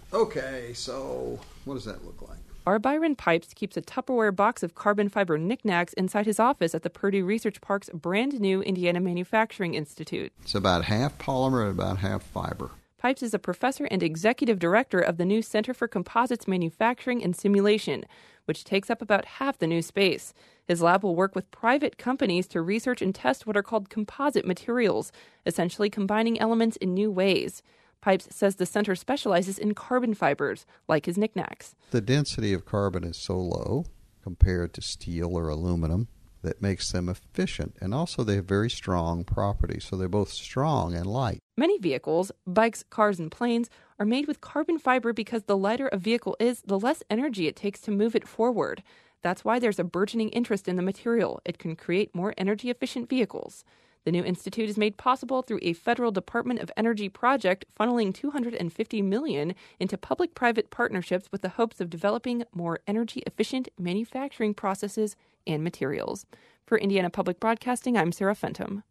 Okay, so what does that look like? R. Byron Pipes keeps a Tupperware box of carbon fiber knickknacks inside his office at the Purdue Research Park's brand new Indiana Manufacturing Institute. It's about half polymer and about half fiber. Pipes is a professor and executive director of the new Center for Composites Manufacturing and Simulation, which takes up about half the new space. His lab will work with private companies to research and test what are called composite materials, essentially combining elements in new ways. Pipes says the center specializes in carbon fibers, like his knickknacks. The density of carbon is so low compared to steel or aluminum that makes them efficient. And also they have very strong properties, so they're both strong and light. Many vehicles, bikes, cars, and planes, are made with carbon fiber because the lighter a vehicle is, the less energy it takes to move it forward. That's why there's a burgeoning interest in the material. It can create more energy-efficient vehicles. The new institute is made possible through a federal Department of Energy project funneling $250 million into public-private partnerships with the hopes of developing more energy-efficient manufacturing processes and materials. For Indiana Public Broadcasting, I'm Sarah Fenton.